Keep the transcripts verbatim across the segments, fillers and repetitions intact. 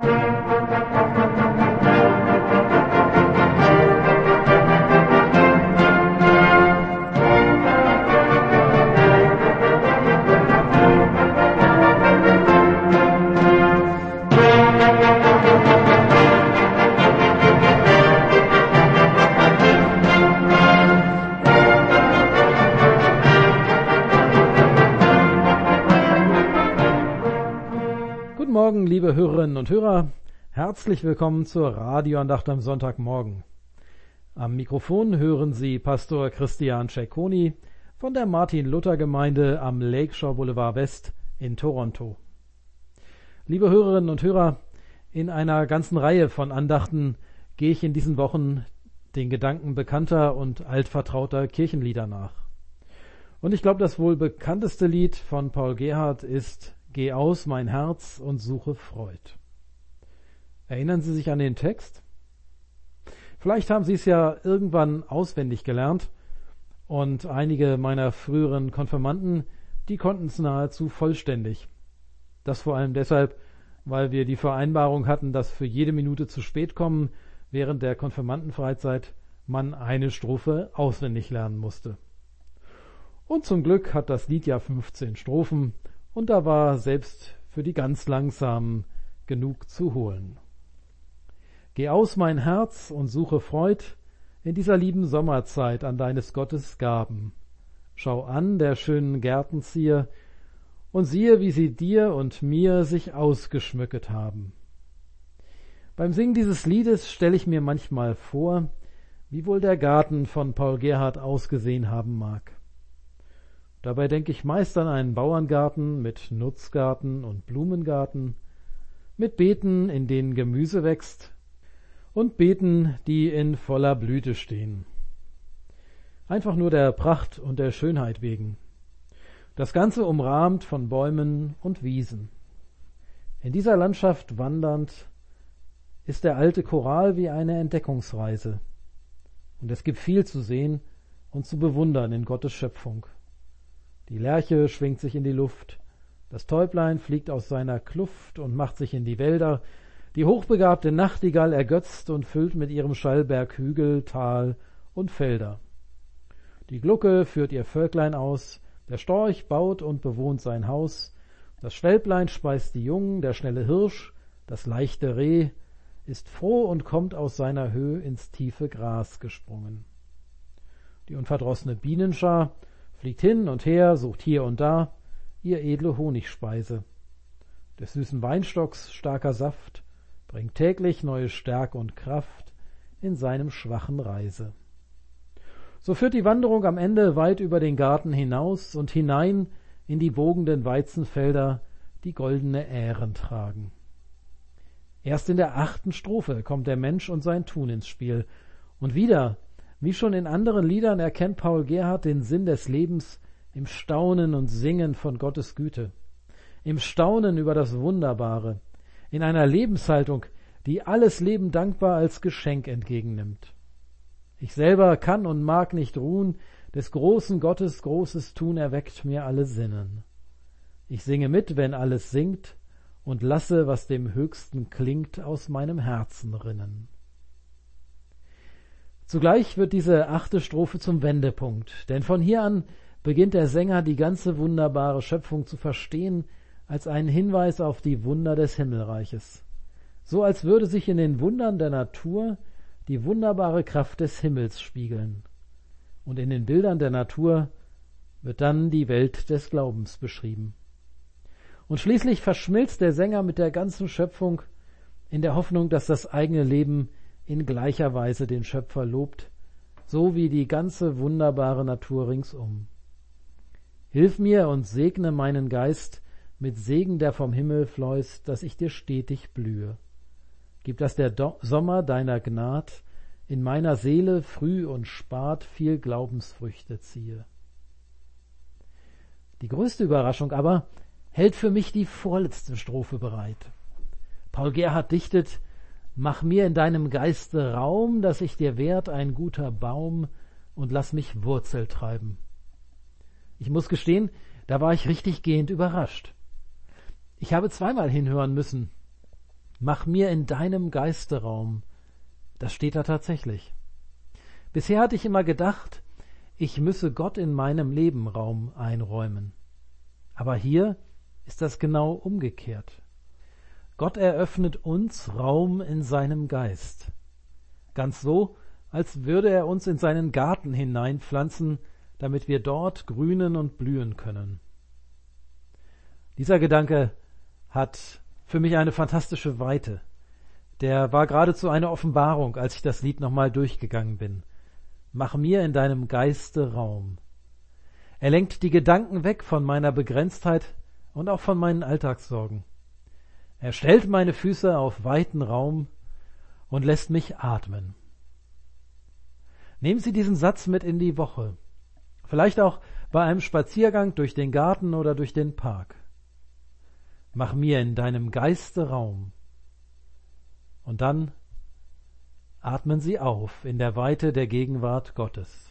Liebe Hörerinnen und Hörer, herzlich willkommen zur Radioandacht am Sonntagmorgen. Am Mikrofon hören Sie Pastor Christian Cecconi von der Martin-Luther-Gemeinde am Lakeshore Boulevard West in Toronto. Liebe Hörerinnen und Hörer, in einer ganzen Reihe von Andachten gehe ich in diesen Wochen den Gedanken bekannter und altvertrauter Kirchenlieder nach. Und ich glaube, das wohl bekannteste Lied von Paul Gerhardt ist Geh aus, mein Herz, und suche Freud. Erinnern Sie sich an den Text? Vielleicht haben Sie es ja irgendwann auswendig gelernt und einige meiner früheren Konfirmanden, die konnten es nahezu vollständig. Das vor allem deshalb, weil wir die Vereinbarung hatten, dass für jede Minute zu spät kommen während der Konfirmandenfreizeit man eine Strophe auswendig lernen musste. Und zum Glück hat das Lied ja fünfzehn Strophen, und da war selbst für die ganz Langsamen genug zu holen. Geh aus, mein Herz, und suche Freud in dieser lieben Sommerzeit an deines Gottes Gaben. Schau an der schönen Gärtenzier und siehe, wie sie dir und mir sich ausgeschmücket haben. Beim Singen dieses Liedes stelle ich mir manchmal vor, wie wohl der Garten von Paul Gerhardt ausgesehen haben mag. Dabei denke ich meist an einen Bauerngarten mit Nutzgarten und Blumengarten, mit Beeten, in denen Gemüse wächst, und Beeten, die in voller Blüte stehen. Einfach nur der Pracht und der Schönheit wegen. Das Ganze umrahmt von Bäumen und Wiesen. In dieser Landschaft wandernd ist der alte Choral wie eine Entdeckungsreise. Und es gibt viel zu sehen und zu bewundern in Gottes Schöpfung. Die Lerche schwingt sich in die Luft, das Täublein fliegt aus seiner Kluft und macht sich in die Wälder, die hochbegabte Nachtigall ergötzt und füllt mit ihrem Schallberg Hügel, Tal und Felder. Die Glucke führt ihr Völklein aus, der Storch baut und bewohnt sein Haus, das Schwälblein speist die Jungen, der schnelle Hirsch, das leichte Reh, ist froh und kommt aus seiner Höhe ins tiefe Gras gesprungen. Die unverdrossene Bienenschar fliegt hin und her, sucht hier und da ihr edle Honigspeise. Des süßen Weinstocks starker Saft bringt täglich neue Stärke und Kraft in seinem schwachen Reise. So führt die Wanderung am Ende weit über den Garten hinaus und hinein in die wogenden Weizenfelder, die goldene Ähren tragen. Erst in der achten Strophe kommt der Mensch und sein Tun ins Spiel. Und wieder, wie schon in anderen Liedern, erkennt Paul Gerhardt den Sinn des Lebens im Staunen und Singen von Gottes Güte, im Staunen über das Wunderbare, in einer Lebenshaltung, die alles Leben dankbar als Geschenk entgegennimmt. Ich selber kann und mag nicht ruhen, des großen Gottes großes Tun erweckt mir alle Sinnen. Ich singe mit, wenn alles singt, und lasse, was dem Höchsten klingt, aus meinem Herzen rinnen. Zugleich wird diese achte Strophe zum Wendepunkt, denn von hier an beginnt der Sänger die ganze wunderbare Schöpfung zu verstehen als einen Hinweis auf die Wunder des Himmelreiches. So als würde sich in den Wundern der Natur die wunderbare Kraft des Himmels spiegeln. Und in den Bildern der Natur wird dann die Welt des Glaubens beschrieben. Und schließlich verschmilzt der Sänger mit der ganzen Schöpfung in der Hoffnung, dass das eigene Leben in gleicher Weise den Schöpfer lobt, so wie die ganze wunderbare Natur ringsum. Hilf mir und segne meinen Geist mit Segen, der vom Himmel fließt, dass ich dir stetig blühe. Gib, dass der Do- Sommer deiner Gnad in meiner Seele früh und spat viel Glaubensfrüchte ziehe. Die größte Überraschung aber hält für mich die vorletzte Strophe bereit. Paul Gerhardt dichtet: Mach mir in deinem Geiste Raum, dass ich dir werd ein guter Baum, und lass mich Wurzel treiben. Ich muss gestehen, da war ich richtig gehend überrascht. Ich habe zweimal hinhören müssen. Mach mir in deinem Geiste Raum. Das steht da tatsächlich. Bisher hatte ich immer gedacht, ich müsse Gott in meinem Leben Raum einräumen. Aber hier ist das genau umgekehrt. Gott eröffnet uns Raum in seinem Geist. Ganz so, als würde er uns in seinen Garten hineinpflanzen, damit wir dort grünen und blühen können. Dieser Gedanke hat für mich eine fantastische Weite. Der war geradezu eine Offenbarung, als ich das Lied nochmal durchgegangen bin. Mach mir in deinem Geiste Raum. Er lenkt die Gedanken weg von meiner Begrenztheit und auch von meinen Alltagssorgen. Er stellt meine Füße auf weiten Raum und lässt mich atmen. Nehmen Sie diesen Satz mit in die Woche. Vielleicht auch bei einem Spaziergang durch den Garten oder durch den Park. Mach mir in deinem Geiste Raum. Und dann atmen Sie auf in der Weite der Gegenwart Gottes.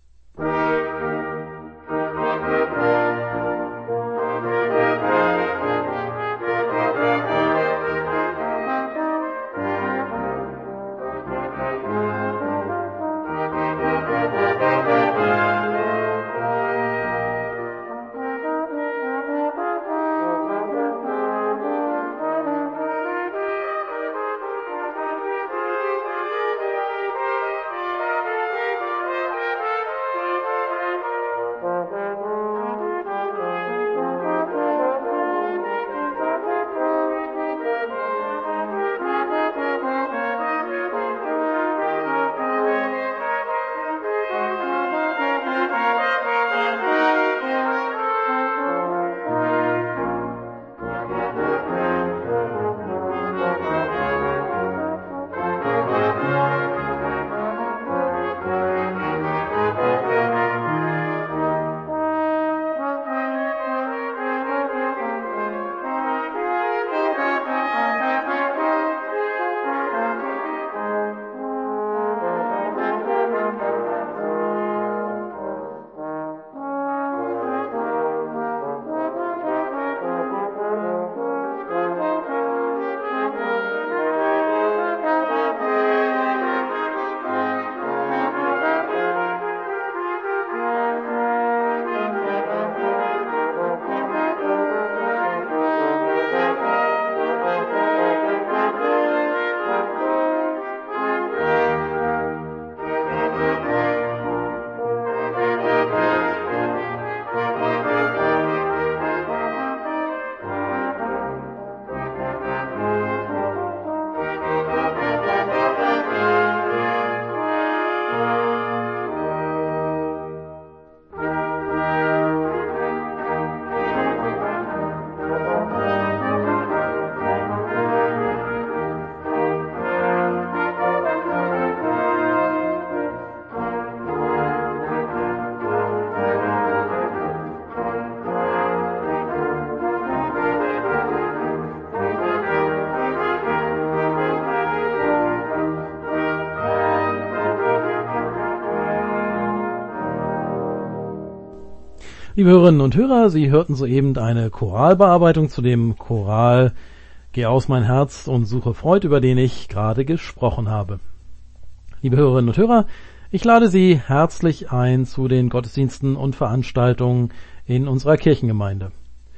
Liebe Hörerinnen und Hörer, Sie hörten soeben eine Choralbearbeitung zu dem Choral Geh aus mein Herz und suche Freud, über den ich gerade gesprochen habe. Liebe Hörerinnen und Hörer, ich lade Sie herzlich ein zu den Gottesdiensten und Veranstaltungen in unserer Kirchengemeinde.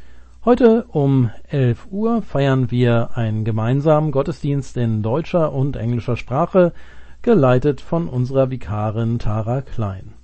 Heute um elf Uhr feiern wir einen gemeinsamen Gottesdienst in deutscher und englischer Sprache, geleitet von unserer Vikarin Tara Klein.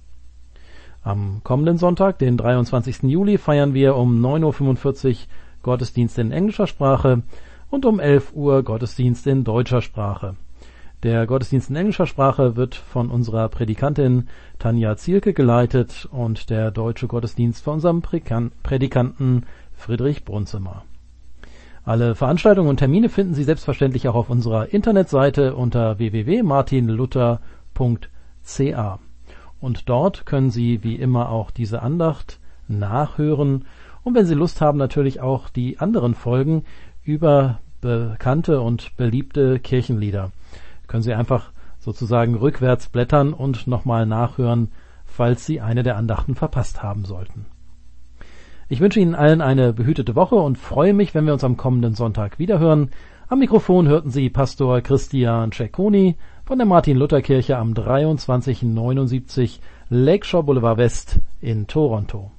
Am kommenden Sonntag, den dreiundzwanzigsten Juli, feiern wir um neun Uhr fünfundvierzig Gottesdienst in englischer Sprache und um elf Uhr Gottesdienst in deutscher Sprache. Der Gottesdienst in englischer Sprache wird von unserer Predikantin Tanja Zielke geleitet und der deutsche Gottesdienst von unserem Predikanten Friedrich Brunzimmer. Alle Veranstaltungen und Termine finden Sie selbstverständlich auch auf unserer Internetseite unter w w w punkt martin luther punkt c a. Und dort können Sie wie immer auch diese Andacht nachhören und wenn Sie Lust haben, natürlich auch die anderen Folgen über bekannte und beliebte Kirchenlieder. Können Sie einfach sozusagen rückwärts blättern und nochmal nachhören, falls Sie eine der Andachten verpasst haben sollten. Ich wünsche Ihnen allen eine behütete Woche und freue mich, wenn wir uns am kommenden Sonntag wiederhören. Am Mikrofon hörten Sie Pastor Christian Cecconi von der Martin-Luther-Kirche am dreiundzwanzig neunundsiebzig Lakeshore Boulevard West in Toronto.